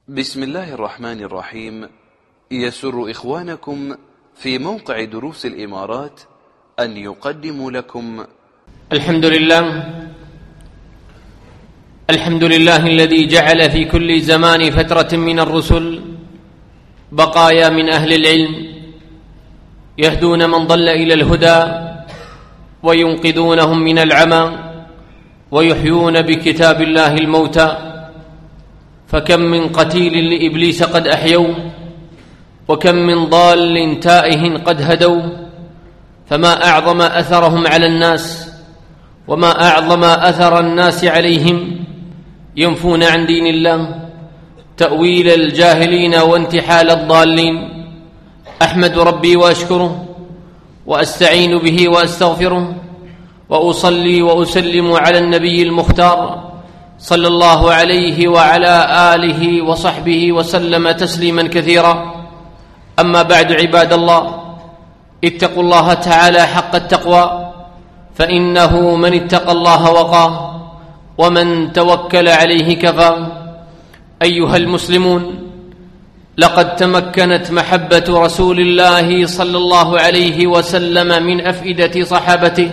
بسم الله الرحمن الرحيم. يسر إخوانكم في موقع دروس الإمارات أن يقدموا لكم الحمد لله الذي جعل في كل زمان فترة من الرسل بقايا من أهل العلم يهدون من ضل إلى الهدى وينقذونهم من العمى ويحيون بكتاب الله الموتى. فكم من قتيل لإبليس قد أحيوا، وكم من ضال تائه قد هدوا، فما أعظم أثرهم على الناس وما أعظم أثر الناس عليهم، ينفون عن دين الله تأويل الجاهلين وانتحال الضالين. أحمد ربي وأشكره وأستعين به وأستغفره، وأصلي وأسلم على النبي المختار صلى الله عليه وعلى آله وصحبه وسلم تسليما كثيرا. أما بعد، عباد الله، اتقوا الله تعالى حق التقوى، فإنه من اتقى الله وقاه، ومن توكل عليه كفى. أيها المسلمون، لقد تمكنت محبة رسول الله صلى الله عليه وسلم من أفئدة صحابته،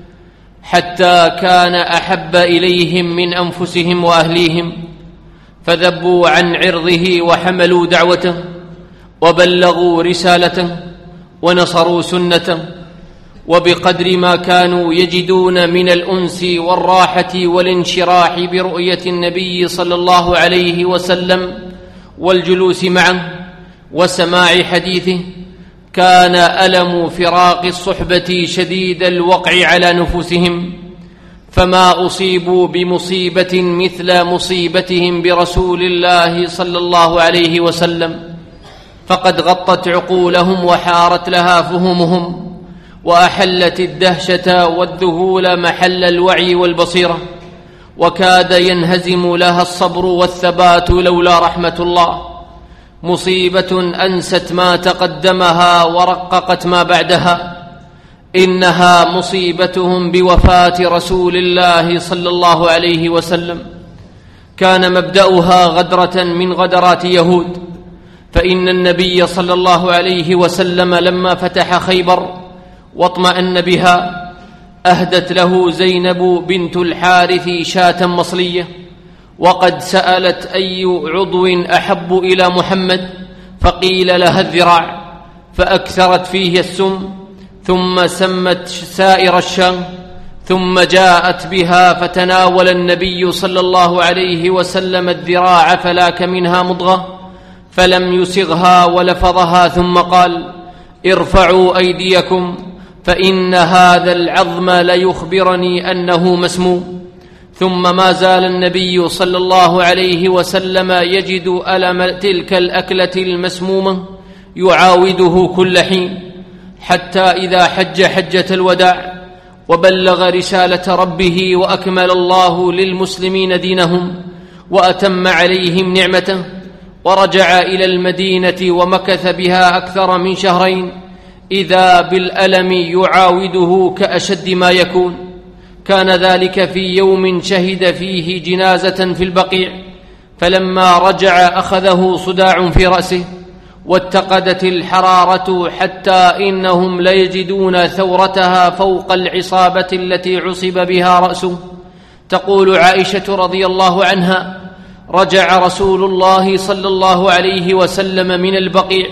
حتى كان أحب إليهم من أنفسهم وأهليهم، فذبوا عن عرضه وحملوا دعوته وبلغوا رسالته ونصروا سنته. وبقدر ما كانوا يجدون من الأنس والراحة والانشراح برؤية النبي صلى الله عليه وسلم والجلوس معه وسماع حديثه، كان ألم فراق الصحبة شديد الوقع على نفوسهم، فما أصيبوا بمصيبة مثل مصيبتهم برسول الله صلى الله عليه وسلم، فقد غطت عقولهم وحارت لها فهومهم، وأحلت الدهشة والذهول محل الوعي والبصيرة، وكاد ينهزم لها الصبر والثبات لولا رحمة الله. مصيبة أنست ما تقدمها ورققت ما بعدها. إنها مصيبتهم بوفاة رسول الله صلى الله عليه وسلم. كان مبدأها غدرة من غدرات يهود، فإن النبي صلى الله عليه وسلم لما فتح خيبر واطمأن بها، أهدت له زينب بنت الحارث شاة مصلية، وقد سألت أي عضو أحب إلى محمد، فقيل لها الذراع، فأكثرت فيه السم، ثم سمت سائر الشام، ثم جاءت بها، فتناول النبي صلى الله عليه وسلم الذراع فلاك منها مضغة، فلم يسغها ولفظها، ثم قال: ارفعوا أيديكم، فإن هذا العظم ليخبرني أنه مسموم. ثم ما زال النبي صلى الله عليه وسلم يجد ألم تلك الأكلة المسمومة يعاوده كل حين، حتى إذا حج حجة الوداع وبلغ رسالة ربه وأكمل الله للمسلمين دينهم وأتم عليهم نعمته، ورجع إلى المدينة ومكث بها أكثر من شهرين، إذا بالألم يعاوده كأشد ما يكون. كان ذلك في يوم شهد فيه جنازة في البقيع، فلما رجع أخذه صداع في رأسه، واتقدت الحرارة حتى إنهم ليجدون ثورتها فوق العصابة التي عصب بها رأسه. تقول عائشة رضي الله عنها: رجع رسول الله صلى الله عليه وسلم من البقيع،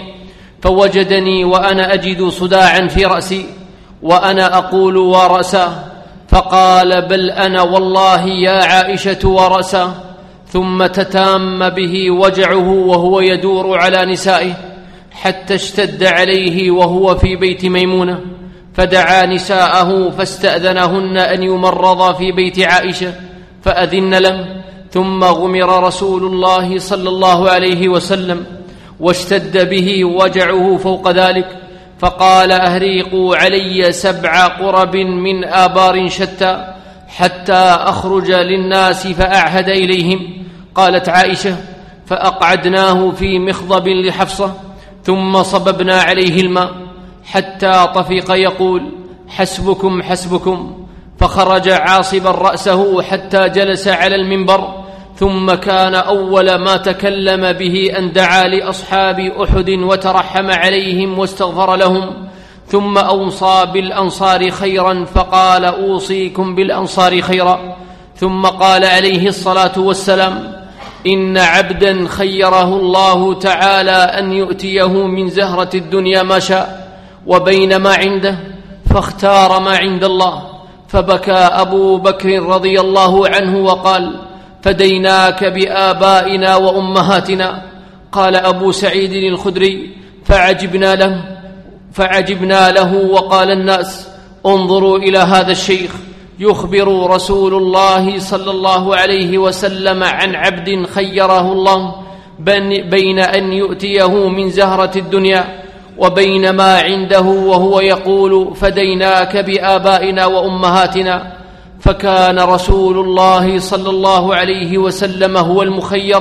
فوجدني وأنا أجد صداعا في رأسي، وأنا أقول: ورأساه؟ فقال: بل أنا والله يا عائشة ورأساه. ثم تتام به وجعه وهو يدور على نسائه، حتى اشتد عليه وهو في بيت ميمونة، فدعا نساءه فاستأذنهن أن يمرض في بيت عائشة، فأذن لم. ثم غمر رسول الله صلى الله عليه وسلم، واشتد به وجعه فوق ذلك، فقال: أهريقوا علي 7 قرب من آبار شتى حتى أخرج للناس فأعهد إليهم. قالت عائشة: فأقعدناه في مخضب لحفصة، ثم صببنا عليه الماء حتى طفق يقول: حسبكم حسبكم. فخرج عاصبا رأسه حتى جلس على المنبر، ثم كان أول ما تكلم به أن دعا لأصحاب أحد وترحم عليهم واستغفر لهم، ثم أوصى بالأنصار خيرا فقال: أوصيكم بالأنصار خيرا. ثم قال عليه الصلاة والسلام: إن عبدا خيره الله تعالى أن يؤتيه من زهرة الدنيا ما شاء وبين ما عنده، فاختار ما عند الله. فبكى أبو بكر رضي الله عنه وقال: فديناك بآبائنا وأمهاتنا. قال أبو سعيد الخدري: فعجبنا له وقال الناس: انظروا إلى هذا الشيخ يخبر رسول الله صلى الله عليه وسلم عن عبد خيره الله بين أن يؤتيه من زهرة الدنيا وبين ما عنده، وهو يقول: فديناك بآبائنا وأمهاتنا. فكان رسول الله صلى الله عليه وسلم هو المخير،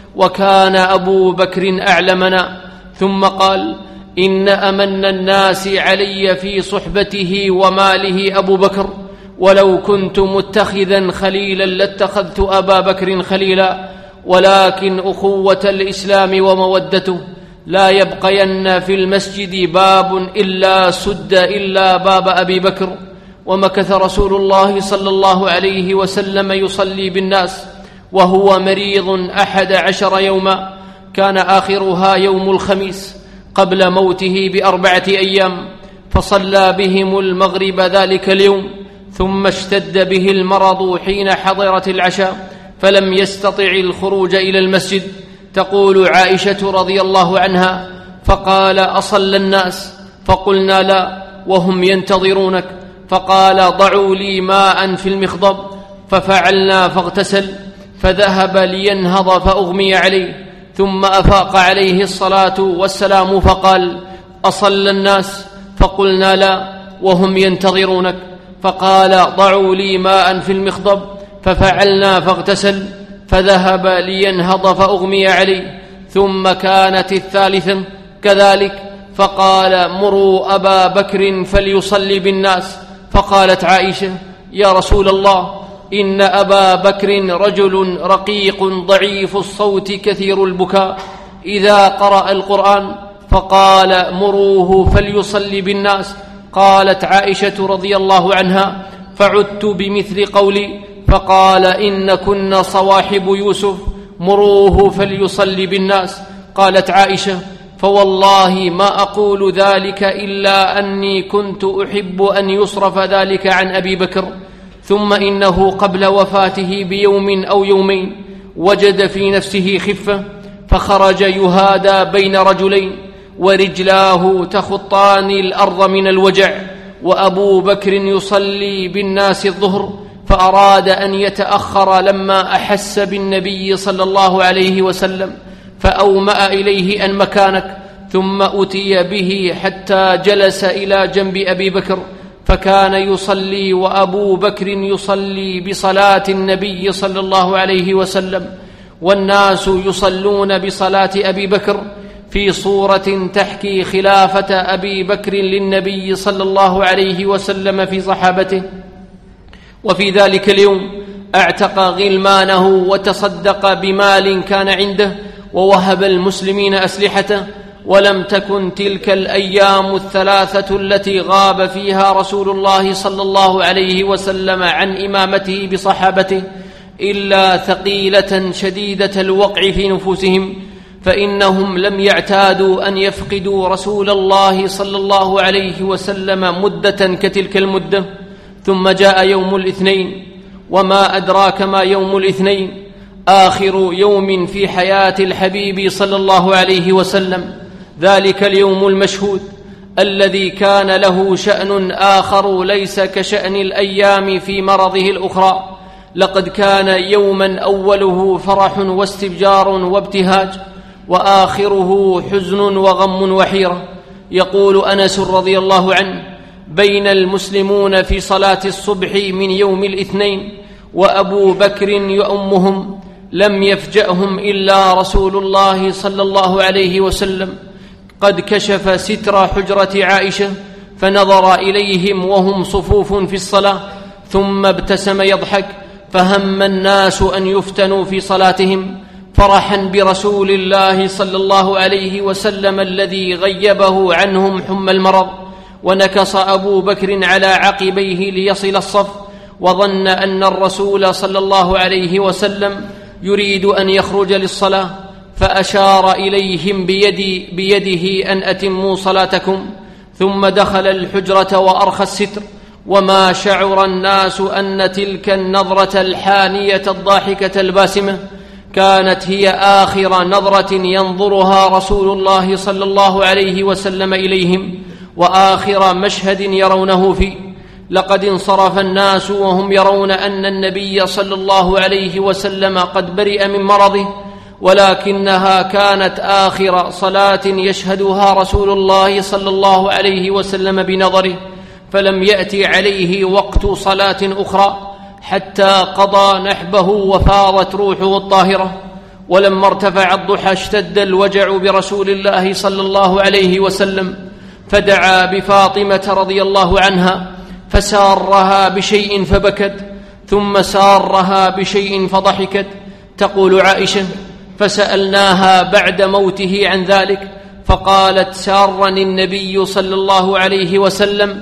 وكان أبو بكر أعلمنا. ثم قال: إن أمن الناس علي في صحبته وماله أبو بكر، ولو كنت متخذا خليلا لاتخذت أبا بكر خليلا، ولكن أخوة الإسلام ومودته لا يبقين في المسجد باب إلا سد إلا باب أبي بكر. ومكث رسول الله صلى الله عليه وسلم يصلي بالناس وهو مريض 11 يوما، كان آخرها يوم الخميس قبل موته ب4 أيام، فصلى بهم المغرب ذلك اليوم، ثم اشتد به المرض حين حضرت العشاء فلم يستطع الخروج إلى المسجد. تقول عائشة رضي الله عنها: فقال: أصلى الناس؟ فقلنا: لا، وهم ينتظرونك. فقال: ضعوا لي ماء في المخضب، ففعلنا فاغتسل، فذهب لينهض فأغمي عليه، ثم أفاق عليه الصلاة والسلام فقال: أصلى الناس؟ فقلنا: لا، وهم ينتظرونك. فقال: ضعوا لي ماء في المخضب، ففعلنا فاغتسل، فذهب لينهض فأغمي عليه، ثم كانت الثالثة كذلك، فقال: مروا أبا بكر فليصلي بالناس. فقالت عائشة: يا رسول الله، إن أبا بكر رجل رقيق ضعيف الصوت كثير البكاء إذا قرأ القرآن. فقال: مروه فليصلي بالناس. قالت عائشة رضي الله عنها: فعدت بمثل قولي، فقال: إن كن صواحب يوسف، مروه فليصلي بالناس. قالت عائشة: فوالله ما أقول ذلك إلا أني كنت أحب أن يصرف ذلك عن أبي بكر. ثم إنه قبل وفاته بيوم أو يومين وجد في نفسه خفة، فخرج يهادى بين رجلين ورجلاه تخطان الأرض من الوجع، وأبو بكر يصلي بالناس الظهر، فأراد أن يتأخر لما أحس بالنبي صلى الله عليه وسلم، فأومأ إليه أن مكانك، ثم أتي به حتى جلس إلى جنب أبي بكر، فكان يصلي وأبو بكر يصلي بصلاة النبي صلى الله عليه وسلم، والناس يصلون بصلاة أبي بكر، في صورة تحكي خلافة أبي بكر للنبي صلى الله عليه وسلم في صحابته. وفي ذلك اليوم اعتق غلمانه وتصدق بمال كان عنده، ووهب المسلمين أسلحته. ولم تكن تلك الأيام 3 التي غاب فيها رسول الله صلى الله عليه وسلم عن إمامته بصحابته إلا ثقيلة شديدة الوقع في نفوسهم، فإنهم لم يعتادوا أن يفقدوا رسول الله صلى الله عليه وسلم مدة كتلك المدة. ثم جاء يوم الاثنين، وما أدراك ما يوم الاثنين، آخر يوم في حياة الحبيب صلى الله عليه وسلم، ذلك اليوم المشهود الذي كان له شأن آخر ليس كشأن الأيام في مرضه الأخرى. لقد كان يوما أوله فرح واستبجار وابتهاج، وآخره حزن وغم وحيرة. يقول أنس رضي الله عنه: بين المسلمون في صلاة الصبح من يوم الاثنين وأبو بكر يؤمهم، لم يفجأهم إلا رسول الله صلى الله عليه وسلم قد كشف ستر حجرة عائشة، فنظر إليهم وهم صفوف في الصلاة، ثم ابتسم يضحك، فهم الناس أن يفتنوا في صلاتهم فرحا برسول الله صلى الله عليه وسلم الذي غيبه عنهم حمى المرض. ونكص أبو بكر على عقبيه ليصل الصف، وظن أن الرسول صلى الله عليه وسلم يريد أن يخرج للصلاة، فأشار إليهم بيده أن أتموا صلاتكم، ثم دخل الحجرة وأرخى الستر. وما شعر الناس أن تلك النظرة الحانية الضاحكة الباسمة كانت هي آخر نظرة ينظرها رسول الله صلى الله عليه وسلم إليهم، وآخر مشهد يرونه فيه. لقد انصرف الناس وهم يرون أن النبي صلى الله عليه وسلم قد برئ من مرضه، ولكنها كانت آخر صلاة يشهدها رسول الله صلى الله عليه وسلم بنظره، فلم يأتي عليه وقت صلاة أخرى حتى قضى نحبه وفاضت روحه الطاهرة. ولما ارتفع الضحى اشتد الوجع برسول الله صلى الله عليه وسلم، فدعا بفاطمة رضي الله عنها فسارها بشيء فبكت، ثم سارها بشيء فضحكت. تقول عائشة: فسألناها بعد موته عن ذلك فقالت: سارني النبي صلى الله عليه وسلم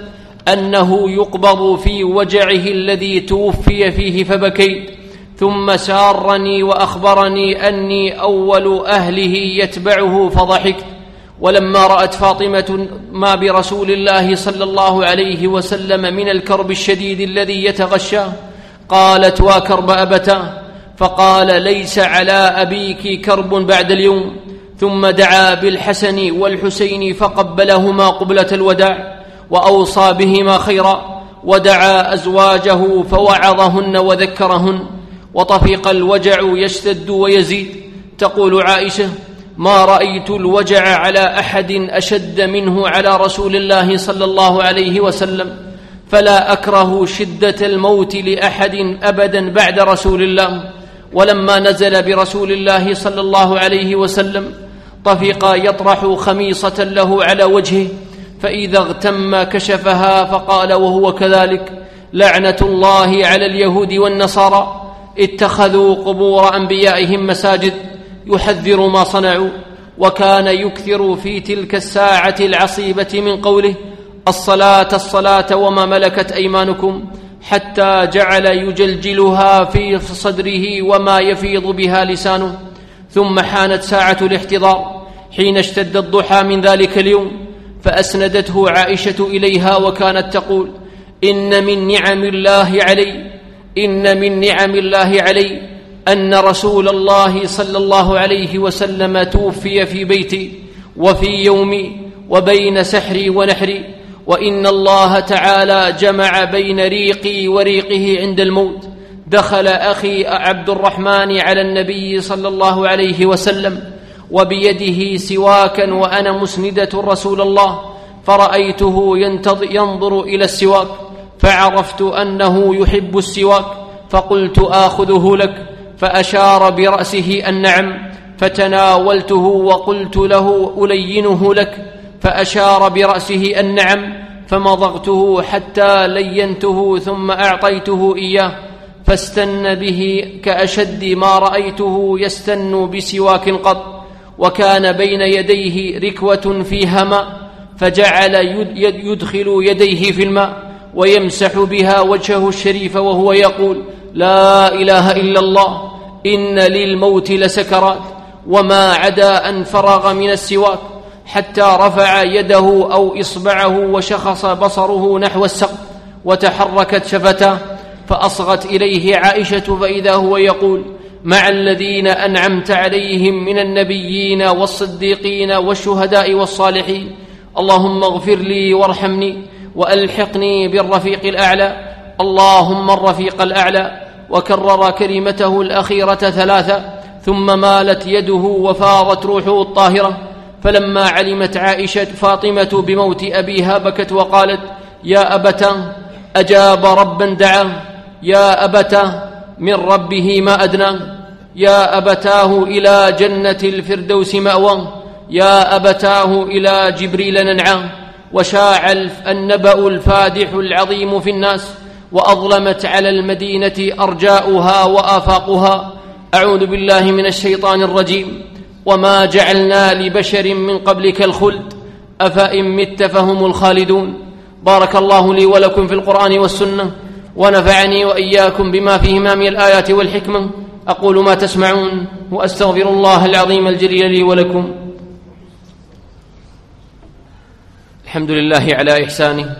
أنه يقبض في وجعه الذي توفي فيه فبكيت، ثم سارني وأخبرني أني أول أهله يتبعه فضحكت. ولما رأت فاطمة ما برسول الله صلى الله عليه وسلم من الكرب الشديد الذي يتغشاه قالت: وكرب أبتاه. فقال: ليس على أبيك كرب بعد اليوم. ثم دعا بالحسن والحسين فقبلهما قبلة الوداع، وأوصى بهما خيرا، ودعا أزواجه فوعظهن وذكرهن، وطفق الوجع يشتد ويزيد. تقول عائشة: ما رأيت الوجع على أحد أشد منه على رسول الله صلى الله عليه وسلم، فلا أكره شدة الموت لأحد أبدا بعد رسول الله. ولما نزل برسول الله صلى الله عليه وسلم طفق يطرح خميصة له على وجهه، فإذا اغتم كشفها فقال وهو كذلك: لعنة الله على اليهود والنصارى اتخذوا قبور أنبيائهم مساجد. يحذر ما صنعوا. وكان يكثر في تلك الساعة العصيبة من قوله: الصلاة الصلاة وما ملكت أيمانكم، حتى جعل يجلجلها في صدره وما يفيض بها لسانه. ثم حانت ساعة الاحتضار حين اشتد الضحى من ذلك اليوم، فأسندته عائشة إليها وكانت تقول: إن من نعم الله علي أن رسول الله صلى الله عليه وسلم توفي في بيتي وفي يومي وبين سحري ونحري، وإن الله تعالى جمع بين ريقي وريقه عند الموت. دخل أخي عبد الرحمن على النبي صلى الله عليه وسلم وبيده سواكا وأنا مسندة رسول الله، فرأيته ينظر إلى السواك، فعرفت أنه يحب السواك، فقلت: آخذه لك؟ فأشار برأسه أن نعم، فتناولته وقلت له: ألينه لك؟ فأشار برأسه أن نعم، فمضغته حتى لينته ثم أعطيته إياه، فاستن به كأشد ما رأيته يستن بسواك قط. وكان بين يديه ركوة فيها ماء، فجعل يدخل يديه في الماء ويمسح بها وجهه الشريف وهو يقول: لا إله إلا الله، إن للموت لسكرات. وما عدا أن فرغ من السواك حتى رفع يده أو إصبعه وشخص بصره نحو السقف وتحركت شفتاه، فأصغت إليه عائشة فإذا هو يقول: مع الذين أنعمت عليهم من النبيين والصديقين والشهداء والصالحين، اللهم اغفر لي وارحمني وألحقني بالرفيق الأعلى. اللهم الرفيق الأعلى. وكرر كلمته الأخيرة 3، ثم مالت يده وفاضت روحه الطاهرة. فلما علمت عائشة فاطمة بموت أبيها بكت وقالت: يا أبتاه، أجاب ربا دعاه، يا أبتاه من ربه ما أدناه، يا أبتاه إلى جنة الفردوس مأواه، يا أبتاه إلى جبريل ننعاه. وشاع النبأ الفادح العظيم في الناس، وأظلمت على المدينة أرجاؤها وآفاقها. أعوذ بالله من الشيطان الرجيم. وما جعلنا لبشر من قبلك الخلد أفإن مت فهم الخالدون. بارك الله لي ولكم في القرآن والسنة، ونفعني وإياكم بما فيهما من الآيات والحكمة. أقول ما تسمعون وأستغفر الله العظيم الجليل لي ولكم. الحمد لله على إحسانه،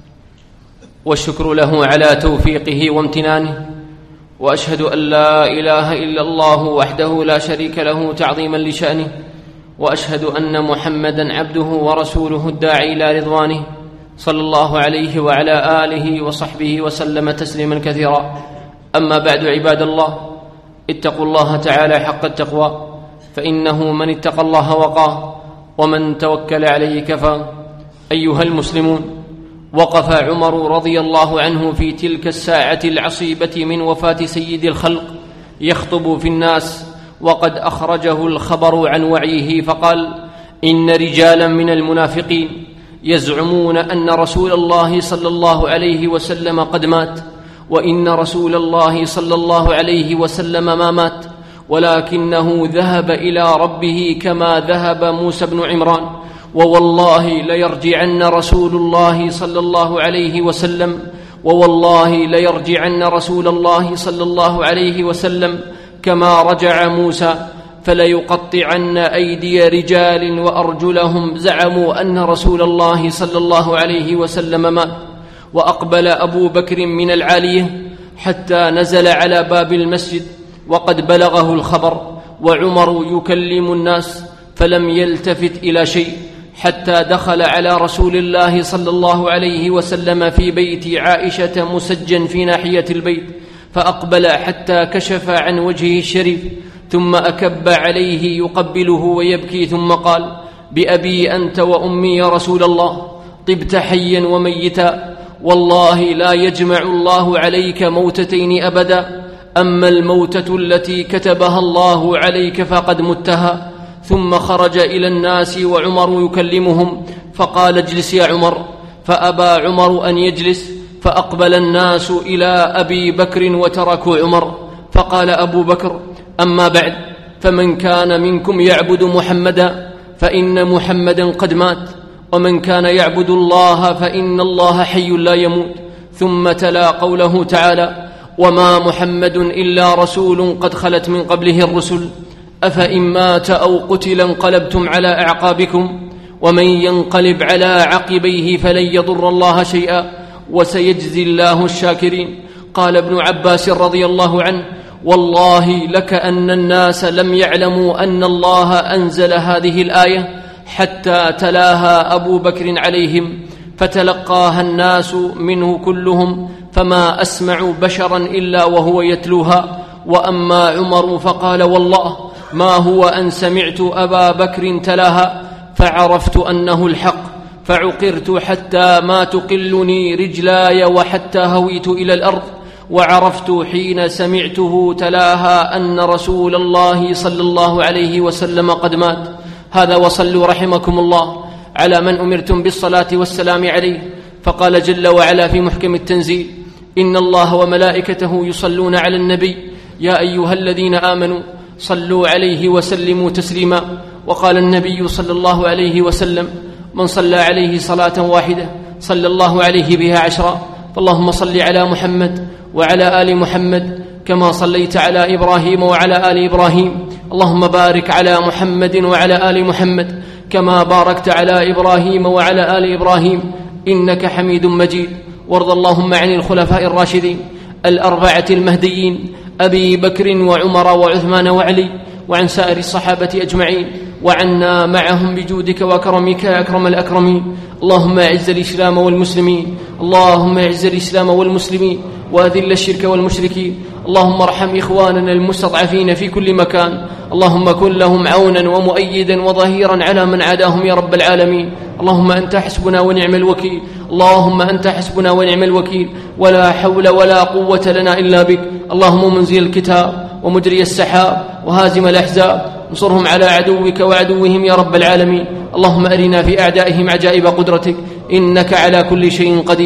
والشكر له على توفيقه وامتنانه، وأشهد أن لا إله إلا الله وحده لا شريك له تعظيما لشأنه، وأشهد أن محمدا عبده ورسوله الداعي إلى رضوانه، صلى الله عليه وعلى آله وصحبه وسلم تسليما كثيرا. أما بعد، عباد الله، اتقوا الله تعالى حق التقوى، فإنه من اتقى الله وقاه، ومن توكل عليه كفى. أيها المسلمون، وقف عمر رضي الله عنه في تلك الساعة العصيبة من وفاة سيد الخلق يخطب في الناس، وقد أخرجه الخبر عن وعيه، فقال: إن رجالا من المنافقين يزعمون أن رسول الله صلى الله عليه وسلم قد مات، وإن رسول الله صلى الله عليه وسلم ما مات، ولكنه ذهب إلى ربه كما ذهب موسى بن عمران، ووالله ليرجعن رسول الله صلى الله عليه وسلم، ووالله ليرجعن رسول الله صلى الله عليه وسلم كما رجع موسى، فليقطعن أيدي رجال وأرجلهم زعموا أن رسول الله صلى الله عليه وسلم مات. وأقبل أبو بكر من العالية حتى نزل على باب المسجد وقد بلغه الخبر، وعمر يكلم الناس فلم يلتفت إلى شيء، حتى دخل على رسول الله صلى الله عليه وسلم في بيت عائشة مسجا في ناحية البيت، فأقبل حتى كشف عن وجهه الشريف، ثم أكب عليه يقبله ويبكي، ثم قال: بأبي أنت وأمي يا رسول الله، طبت حيا وميتا، والله لا يجمع الله عليك موتتين أبدا، أما الموتة التي كتبها الله عليك فقد متها. ثم خرج إلى الناس وعمر يكلمهم، فقال: اجلس يا عمر، فأبى عمر أن يجلس، فأقبل الناس إلى أبي بكر وتركوا عمر، فقال أبو بكر: أما بعد، فمن كان منكم يعبد محمدا فإن محمدا قد مات، ومن كان يعبد الله فإن الله حي لا يموت. ثم تلا قوله تعالى: وما محمد إلا رسول قد خلت من قبله الرسل، أفإن مات أو قتل انقلبتم على أعقابكم، ومن ينقلب على عقبيه فلن يضر الله شيئا، وسيجزي الله الشاكرين. قال ابن عباس رضي الله عنه: والله لكأن الناس لم يعلموا أن الله أنزل هذه الآية حتى تلاها أبو بكر عليهم، فتلقاها الناس منه كلهم، فما أسمع بشرا إلا وهو يتلوها. وأما عمر فقال: والله ما هو أن سمعت أبا بكر تلاها فعرفت أنه الحق، فعقرت حتى ما تقلني رجلاي وحتى هويت إلى الأرض، وعرفت حين سمعته تلاها أن رسول الله صلى الله عليه وسلم قد مات. هذا وصلوا رحمكم الله على من أمرتم بالصلاة والسلام عليه. فقال جل وعلا في محكم التنزيل: إن الله وملائكته يصلون على النبي يا أيها الذين آمنوا صلوا عليه وسلموا تسليما. وقال النبي صلى الله عليه وسلم: من صلى عليه صلاة واحدة صلى الله عليه بها 10. فاللهم صل على محمد وعلى آل محمد كما صليت على إبراهيم وعلى آل إبراهيم. اللهم بارك على محمد وعلى آل محمد كما باركت على إبراهيم وعلى آل إبراهيم إنك حميد مجيد. وارض اللهم عن الخلفاء الراشدين الأربعة المهديين أبي بكر وعمر وعثمان وعلي، وعن سائر الصحابة أجمعين، وعنا معهم بجودك وكرمك يا أكرم الأكرمين. اللهم أعز الإسلام والمسلمين، اللهم أعز الإسلام والمسلمين، وأذل الشرك والمشركين. اللهم ارحم إخواننا المستضعفين في كل مكان، اللهم كن لهم عونا ومؤيدا وظهيرا على من عاداهم يا رب العالمين. اللهم أنت حسبنا ونعم الوكيل، اللهم أنت حسبنا ونعم الوكيل، ولا حول ولا قوة لنا إلا بك. اللهم منزل الكتاب ومجري السحاب وهازم الأحزاب، انصرهم على عدوك وعدوهم يا رب العالمين. اللهم أرنا في أعدائهم عجائب قدرتك إنك على كل شيء قدير.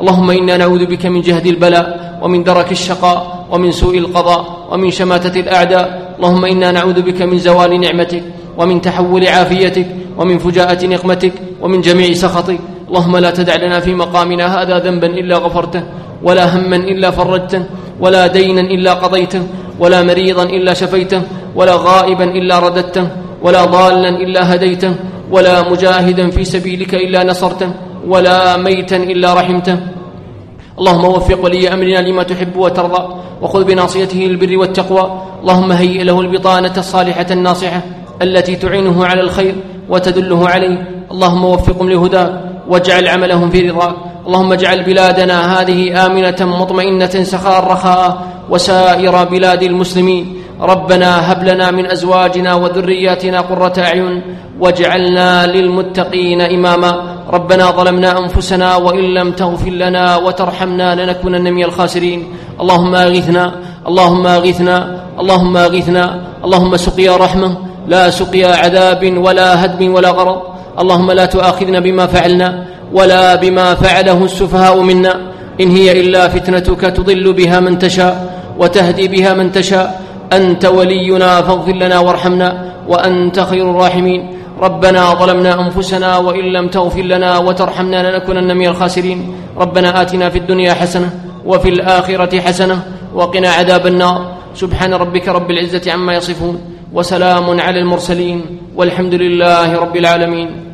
اللهم إنا نعوذ بك من جهد البلاء ومن درك الشقاء ومن سوء القضاء ومن شماتة الأعداء. اللهم إنا نعوذ بك من زوال نعمتك ومن تحول عافيتك ومن فجاءة نقمتك ومن جميع سخطك. اللهم لا تدع لنا في مقامنا هذا ذنبا إلا غفرته، ولا هما إلا فرجته، ولا دينا إلا قضيته، ولا مريضا إلا شفيته، ولا غائبا إلا رددته، ولا ضالا إلا هديته، ولا مجاهدا في سبيلك إلا نصرته، ولا ميتا إلا رحمته. اللهم وفق ولي أمرنا لما تحب وترضى، وخذ بناصيته للبر والتقوى. اللهم هيئ له البطانة الصالحة الناصحة التي تعينه على الخير وتدله عليه. اللهم وفقهم لهداك واجعل عملهم في رضاك. اللهم اجعل بلادنا هذه آمنة مطمئنة سخاء رخاء، وسائر بلاد المسلمين. ربنا هب لنا من أزواجنا وذرياتنا قرة أعين واجعلنا للمتقين إماما. ربنا ظلمنا أنفسنا وإن لم تغفر لنا وترحمنا لنكونن من الخاسرين. اللهم أغثنا، اللهم أغثنا، اللهم أغثنا. اللهم سقيا رحمة لا سقيا عذاب ولا هدم ولا غرض. اللهم لا تؤاخذنا بما فعلنا ولا بما فعله السفهاء منا، إن هي إلا فتنتك تضل بها من تشاء وتهدي بها من تشاء. أنت ولينا فاغفر لنا وارحمنا وأنت خير الراحمين. ربنا ظلمنا أنفسنا وإن لم تغفر لنا وترحمنا لنكونن من الخاسرين. ربنا آتنا في الدنيا حسنة وفي الآخرة حسنة وقنا عذاب النار. سبحان ربك رب العزة عما يصفون، وسلام على المرسلين، والحمد لله رب العالمين.